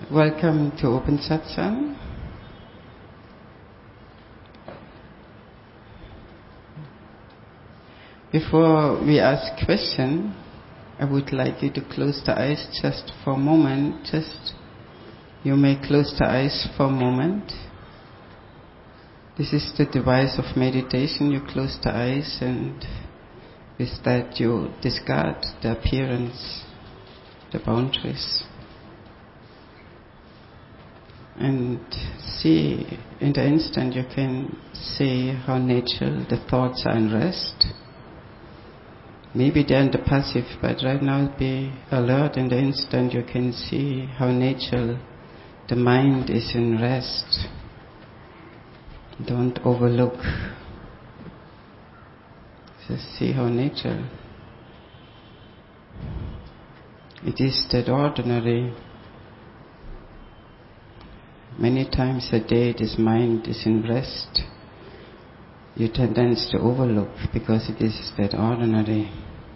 Welcome to Open Satsang. Before we ask question, I would like you to close the eyes just for a moment. You may close the eyes for a moment. This is the device of meditation. You close the eyes and with that you discard the appearance, the boundaries. And see, in the instant you can see how natural the thoughts are in rest. Maybe they're in the passive, but right now be alert. In the instant you can see how natural the mind is in rest. Don't overlook. Just see how natural. It is that ordinary. Many times a day this mind is in rest. You tend to overlook because it is that ordinary.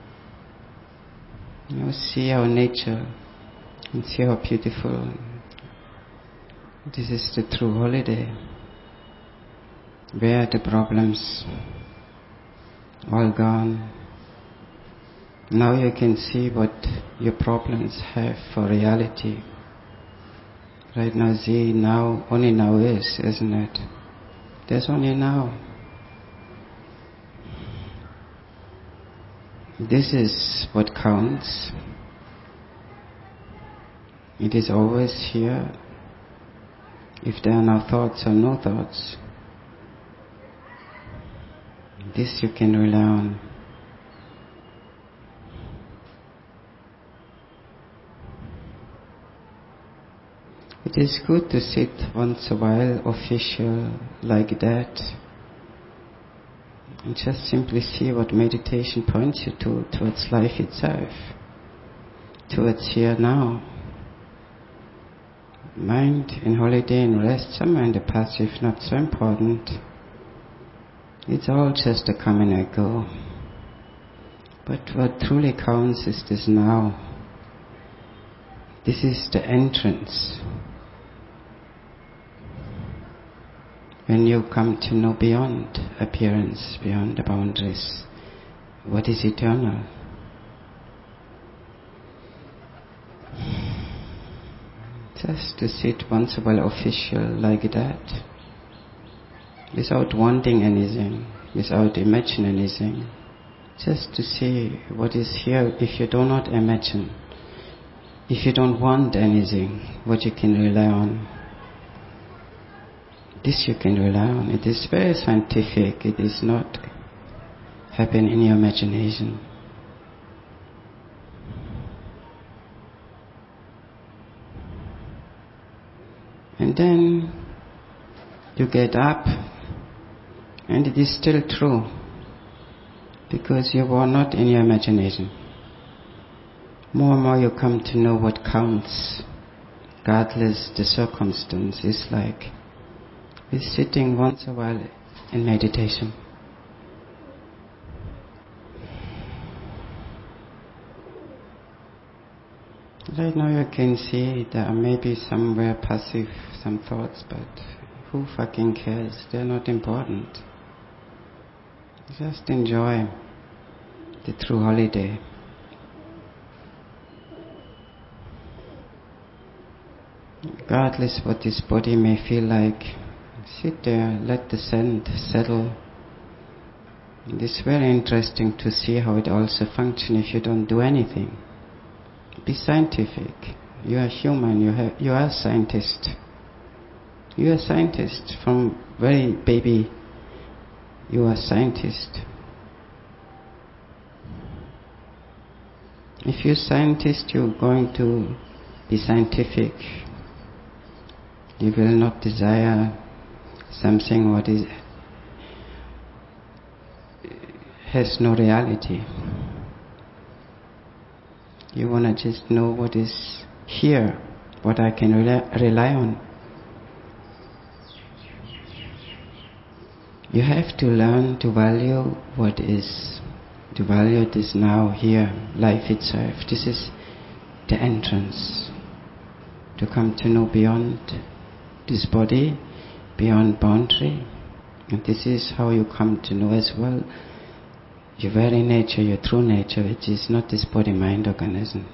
You see how nature and see how beautiful. This is the true holiday. Where are the problems? All gone. Now you can see what your problems have for reality. Right now, see, now, only now is, isn't it? There's only now. This is what counts. It is always here. If there are no thoughts or no thoughts, this you can rely on. It is good to sit once a while official like that and just simply see what meditation points you to, towards life itself, towards here now. Mind in holiday and rest, somewhere in the passive, not so important. It's all just a come and a go. But what truly counts is this now. This is the entrance. When you come to know beyond appearance, beyond the boundaries, what is eternal? Just to sit once a while official like that, without wanting anything, without imagining anything, just to see what is here if you do not imagine, if you don't want anything, what you can rely on. This you can rely on. It is very scientific. It is not happen in your imagination. And then you get up and it is still true because you were not in your imagination. More and more you come to know what counts, regardless the circumstance is like. Is sitting once a while in meditation. Right now you can see there are maybe somewhere passive some thoughts, but who fucking cares? They're not important. Just enjoy the true holiday. Regardless what this body may feel like, sit there, let the scent settle. It is very interesting to see how it also functions if you don't do anything. Be scientific. You are human, you are a scientist. You are a scientist. From very baby, you are a scientist. If you're a scientist, you're going to be scientific. You will not desire something what is has no reality. You want to just know what is here, what I can rely on. You have to learn to value what is, to value this now, here, life itself. This is the entrance. to come to know beyond this body, beyond boundary. And this is how you come to know as well your very nature, your true nature, which is not this body-mind organism.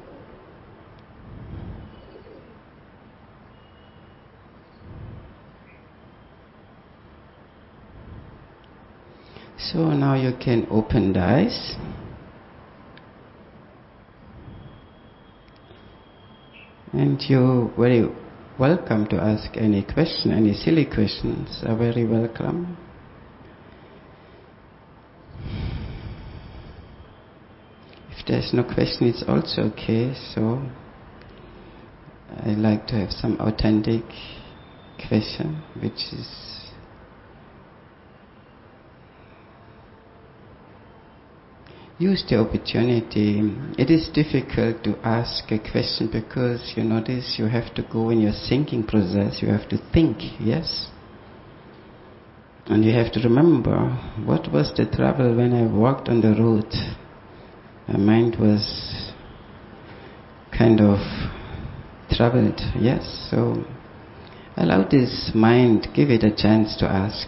So now you can open the eyes. And you're very welcome to ask any question, any silly questions are very welcome. If there's no question, it's also okay. So I like to have some authentic question, which is use the opportunity. It is difficult to ask a question because you notice you have to go in your thinking process. You have to think, yes? And you have to remember, what was the trouble when I walked on the road? My mind was kind of troubled, yes? So allow this mind, give it a chance to ask.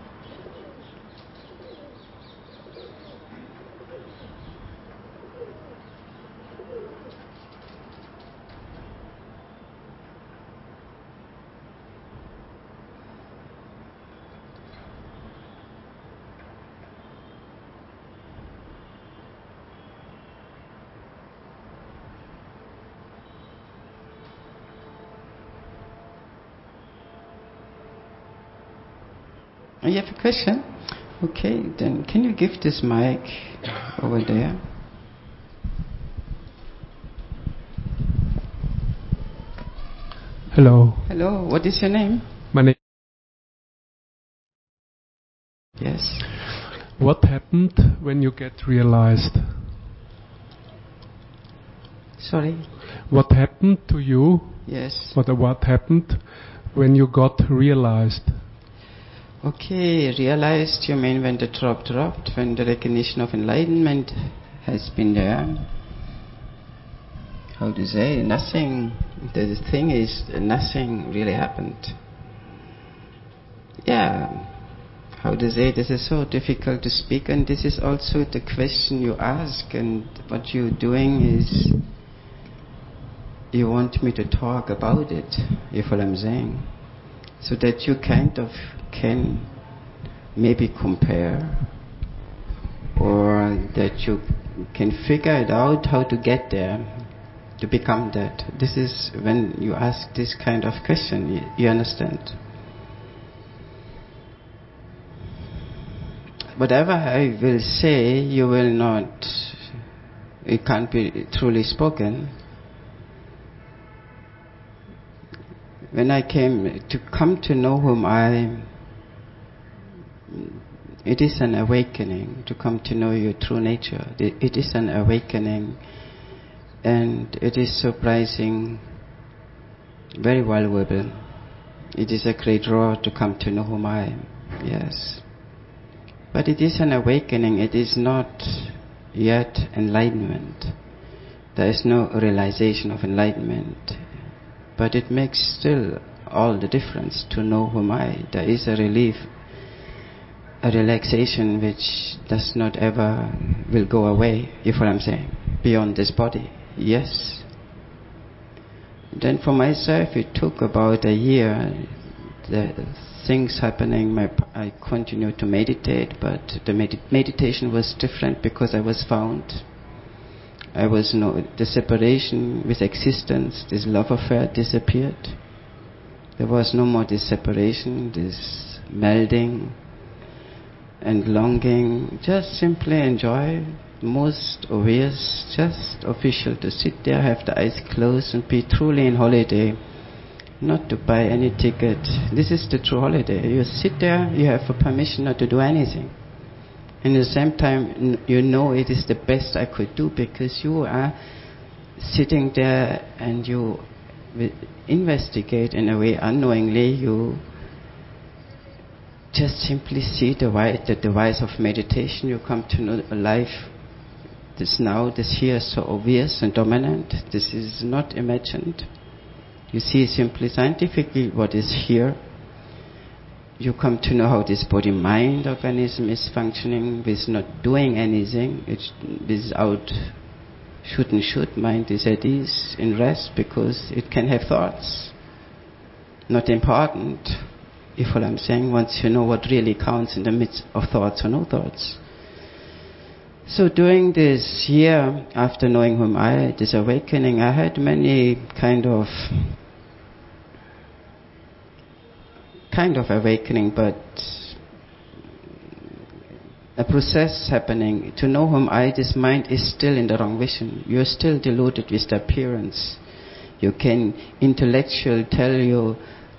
You have a question? Okay, then can you give this mic over there? Hello. Hello, what is your name? My name. Yes. What happened when you get realized? Sorry? What happened to you? Yes. What happened when you got realized? Okay, realized, you mean when the drop dropped, when the recognition of enlightenment has been there. How to say? Nothing. The thing is, nothing really happened. Yeah. How to say? This is so difficult to speak, and this is also the question you ask, and what you're doing is you want me to talk about it, if what I'm saying, so that you kind of can maybe compare, or that you can figure it out how to get there, to become that. This is when you ask this kind of question, you understand? Whatever I will say, you will not, it can't be truly spoken. When I came to come to know whom I am, it is an awakening to come to know your true nature. It is an awakening, and it is surprising, very valuable. It is a great draw to come to know whom I am, yes. But it is an awakening, it is not yet enlightenment. There is no realization of enlightenment. But it makes still all the difference to know whom I. There is a relief, a relaxation which does not ever will go away, if what I'm saying, beyond this body. Yes. Then for myself it took about a year. The things happening, I continued to meditate, but the meditation was different because I was found. The separation with existence, this love affair disappeared. There was no more this separation, this melding and longing. Just simply enjoy, most obvious, just official to sit there, have the eyes closed and be truly in holiday. Not to buy any ticket. This is the true holiday. You sit there, you have a permission not to do anything. And at the same time, you know it is the best I could do, because you are sitting there and you investigate in a way unknowingly. You just simply see the device of meditation. You come to know life. This now, this here is so obvious and dominant. This is not imagined. You see simply scientifically what is here. You come to know how this body-mind organism is functioning with not doing anything. It's without should. Mind is at ease, in rest, because it can have thoughts. Not important, if what I'm saying, once you know what really counts in the midst of thoughts or no thoughts. So during this year, after knowing whom I, this awakening, I had many kind of awakening, but a process happening. To know whom I, this mind is still in the wrong vision. You're still deluded with the appearance. You can intellectually tell you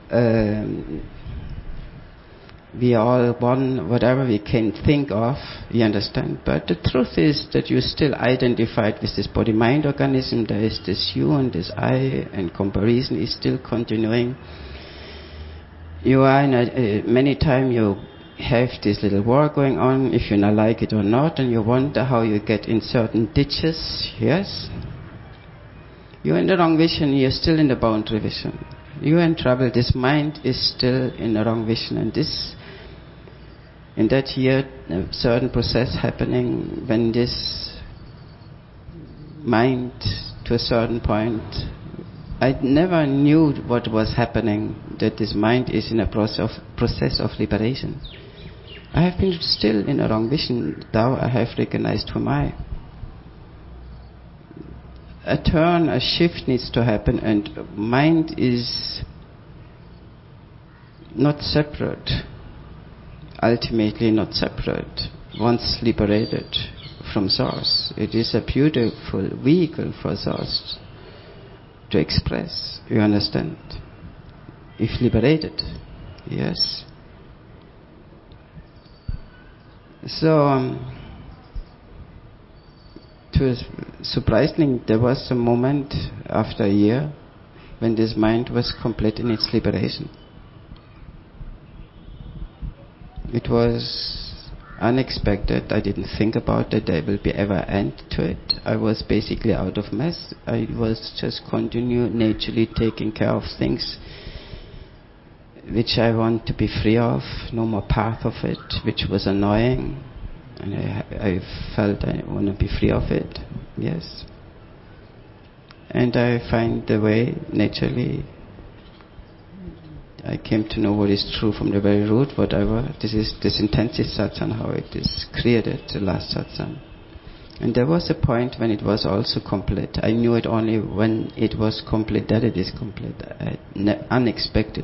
we are all one, whatever we can think of, you understand. But the truth is that you're still identified with this body-mind organism. There is this you and this I, and comparison is still continuing. You are many times you have this little war going on, if you not like it or not, and you wonder how you get in certain ditches. Yes, you're in the wrong vision. You're still in the boundary vision. You're in trouble. This mind is still in the wrong vision, and this, in that year, a certain process happening when this mind, to a certain point, I never knew what was happening, that this mind is in a process of liberation. I have been still in a wrong vision. Now I have recognized whom I. A turn, a shift needs to happen, and mind is not separate. Ultimately not separate. Once liberated from Source, it is a beautiful vehicle for Source to express, you understand? If liberated, yes. So, surprisingly, there was a moment after a year when this mind was complete in its liberation. It was unexpected. I didn't think about that there will be ever end to it. I was basically out of mess. I was just continue naturally taking care of things which I want to be free of, no more part of it, which was annoying, and I felt I want to be free of it. Yes. And I find the way naturally. I came to know what is true from the very root, whatever. This is this intensive satsang, how it is created, the last satsang. And there was a point when it was also complete. I knew it only when it was complete, that it is complete. Unexpected.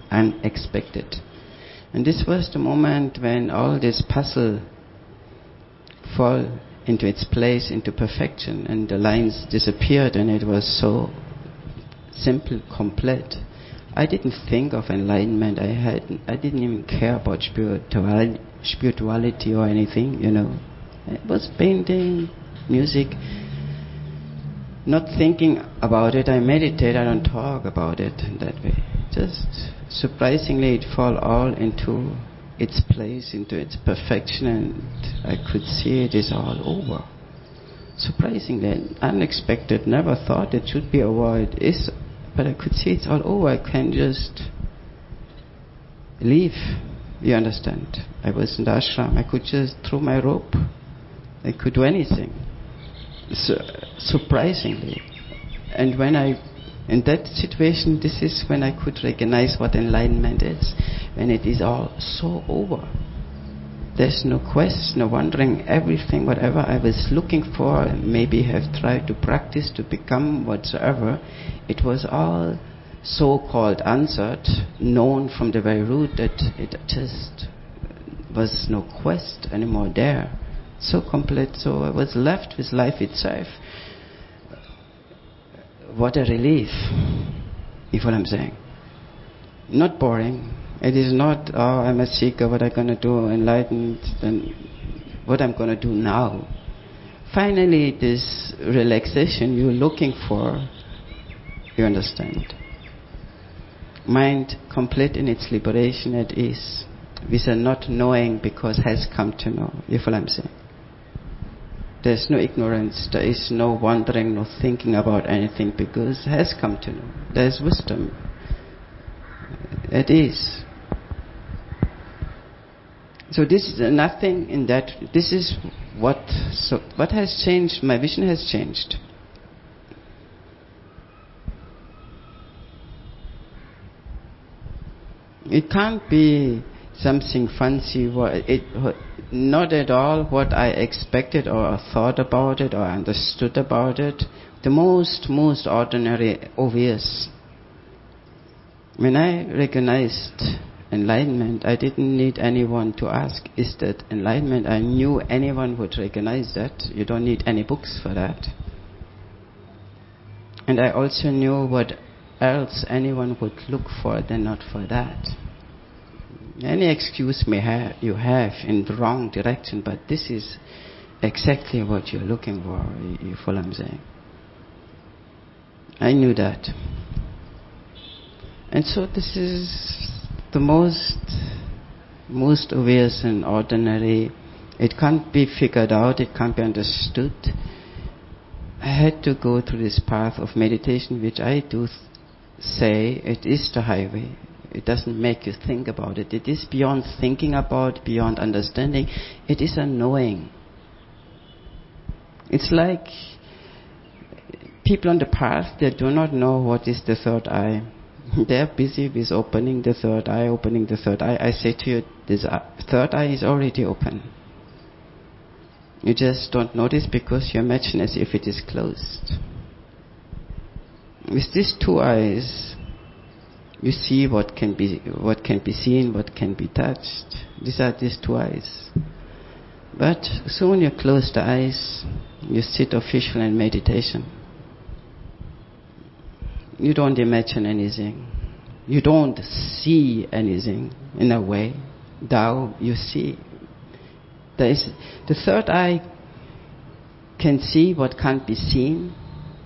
And this was the moment when all this puzzle fall into its place, into perfection, and the lines disappeared, and it was so simple, complete. I didn't think of enlightenment. I didn't even care about spirituality or anything, you know. It was painting, music. Not thinking about it, I meditate. I don't talk about it in that way. Just surprisingly, it fall all into its place, into its perfection, and I could see it is all over. Surprisingly, unexpected. Never thought it should be over. It is. But I could see it's all over. I can just leave. You understand? I was in the ashram. I could just throw my rope. I could do anything. So, surprisingly. And when in that situation, this is when I could recognize what enlightenment is. When it is all so over. There's no quest, no wondering. Everything, whatever I was looking for, maybe have tried to practice to become whatsoever, it was all so-called answered, known from the very root, that it just was no quest anymore there. So complete, so I was left with life itself. What a relief, if what I'm saying. Not boring. It is not, oh, I'm a seeker, what I'm going to do, enlightened, then what I'm going to do now. Finally, this relaxation you're looking for, you understand. Mind complete in its liberation at ease, with a not knowing because has come to know, if what I'm saying. There's no ignorance, there is no wondering, no thinking about anything, because it has come to know. There's wisdom. It is. So this is nothing in that. This is what has changed. My vision has changed. It can't be something fancy. Not at all what I expected or thought about it or understood about it. The most ordinary, obvious. When I recognized enlightenment, I didn't need anyone to ask, is that enlightenment? I knew anyone would recognize that. You don't need any books for that. And I also knew what else anyone would look for than not for that. Any excuse you have in the wrong direction, but this is exactly what you're looking for, you follow what I'm saying. I knew that. And so this is the most obvious and ordinary. It can't be figured out, it can't be understood. I had to go through this path of meditation, which I do say it is the highway. It doesn't make you think about it. It is beyond thinking about, beyond understanding. It is a knowing. It's like people on the path, they do not know what is the third eye. They're busy with opening the third eye. I say to you, this third eye is already open. You just don't notice because you imagine as if it is closed. With these two eyes, you see what can be seen, what can be touched. These are these two eyes. But soon you close the eyes, you sit official in meditation. You don't imagine anything. You don't see anything in a way. Tao, you see. The third eye can see what can't be seen,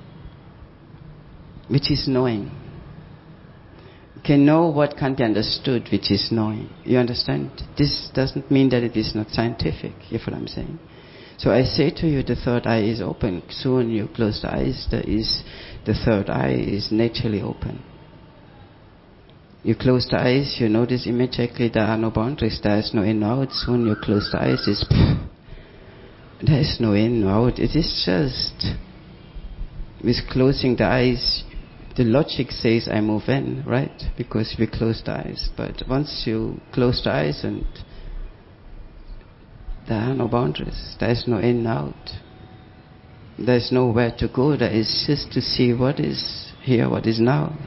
which is knowing. Can know what can't be understood, which is knowing. You understand? This doesn't mean that it is not scientific, you know what I'm saying? So I say to you, the third eye is open. Soon you close the eyes, the third eye is naturally open. You close the eyes, you notice immediately there are no boundaries, there is no in or out. Soon you close the eyes, there is no in or out. It is just, with closing the eyes, the logic says I move in, right? Because we close the eyes. But once you close the eyes and there are no boundaries, there is no in and out. There is nowhere to go, there is just to see what is here, what is now.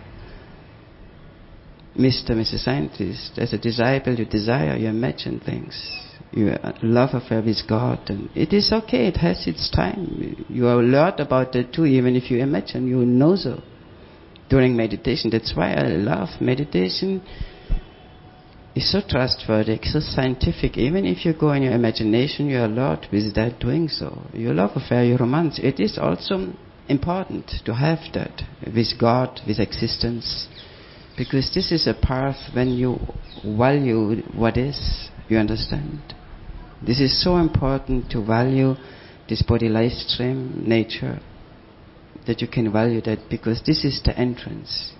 Mr. Scientist, as a disciple you desire, you imagine things. You love affair with God, and it is okay, it has its time. You have learned about it too, even if you imagine, you know so. During meditation, that's why I love meditation. It's so trustworthy, so scientific. Even if you go in your imagination, you are alert with that doing so. Your love affair, your romance, it is also important to have that with God, with existence. Because this is a path when you value what is, you understand? This is so important to value this body life stream, nature, that you can value that, because this is the entrance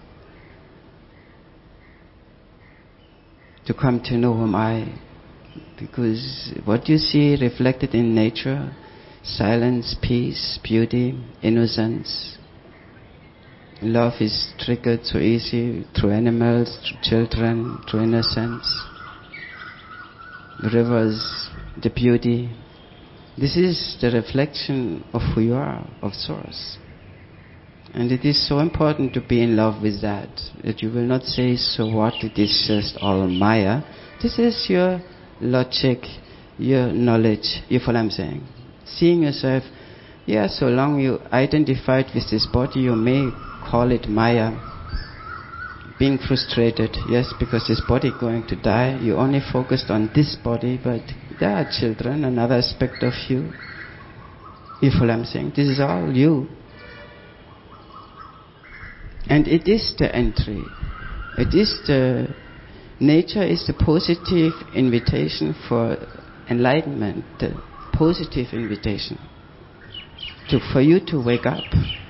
to come to know whom I. Because what you see reflected in nature, silence, peace, beauty, innocence, love is triggered so easy through animals, through children, through innocence. The rivers, the beauty. This is the reflection of who you are, of Source. And it is so important to be in love with that you will not say, so what, it is just all Maya. This is your logic, your knowledge, you follow what I'm saying? Seeing yourself, so long you identified with this body, you may call it Maya. Being frustrated, yes, because this body going to die, you only focused on this body, but there are children, another aspect of you. You follow what I'm saying? This is all you. And it is the entry. It is the nature is the positive invitation for enlightenment, the positive invitation. for you to wake up.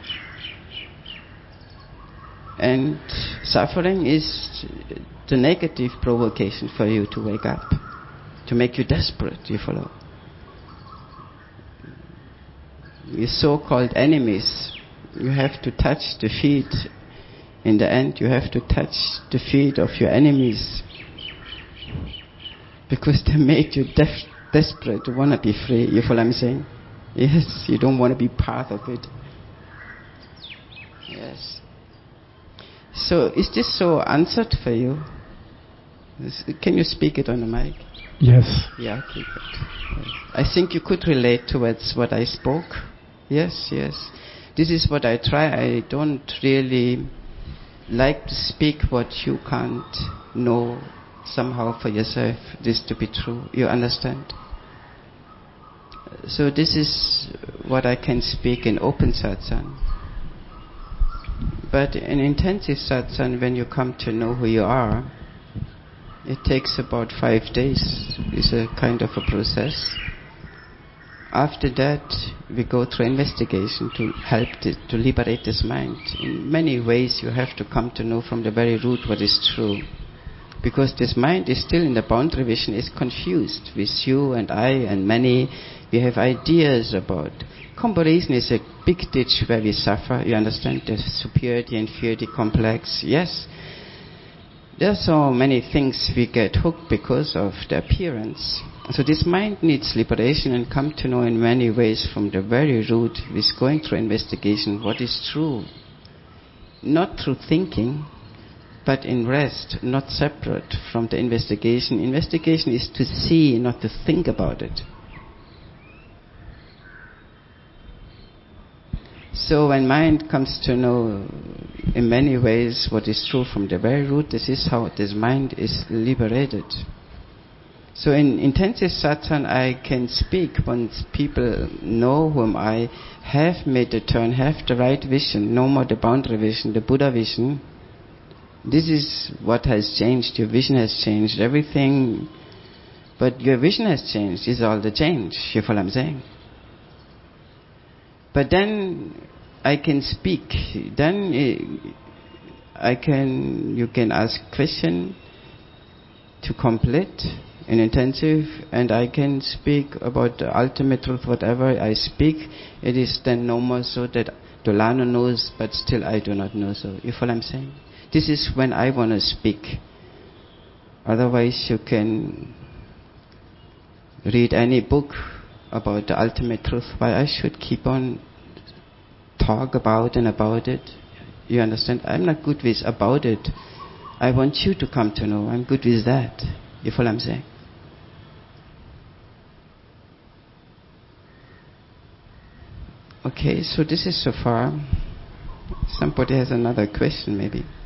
And suffering is the negative provocation for you to wake up, to make you desperate, you follow. Your so-called enemies, you have to touch the feet. In the end, you have to touch the feet of your enemies, because they made you desperate to want to be free. You follow what I'm saying? Yes, you don't want to be part of it. Yes. So, is this so answered for you? Can you speak it on the mic? Yes. Yeah, okay, good. I think you could relate towards what I spoke. Yes, yes. This is what I try. I don't really like to speak what you can't know somehow for yourself, this to be true. You understand? So this is what I can speak in open satsang. But in intensive satsang, when you come to know who you are, it takes about 5 days. It's a kind of a process. After that, we go through investigation to help to liberate this mind. In many ways, you have to come to know from the very root what is true. Because this mind is still in the boundary vision, is confused with you and I and many. We have ideas about. Comparison is a big ditch where we suffer. You understand? The superiority and inferiority complex. Yes. There are so many things we get hooked because of the appearance. So this mind needs liberation and come to know in many ways from the very root, with going through investigation, what is true. Not through thinking, but in rest, not separate from the investigation. Investigation is to see, not to think about it. So when mind comes to know in many ways what is true from the very root, this is how this mind is liberated. So in intensive satsang, I can speak once people know whom I have made the turn, have the right vision, no more the boundary vision, the Buddha vision. This is what has changed. Your vision has changed. Everything, but your vision has changed. This is all the change. You follow what I'm saying? But then I can speak. Then you can ask question to complete in intensive, and I can speak about the ultimate truth. Whatever I speak, it is then no more so that Dolano knows, but still I do not know. So you follow what I'm saying? This is when I want to speak. Otherwise, you can read any book about the ultimate truth. Why I should keep on talk about and about it? You understand? I'm not good with about it. I want you to come to know. I'm good with that. You follow what I'm saying? Okay, so this is so far. Somebody has another question maybe.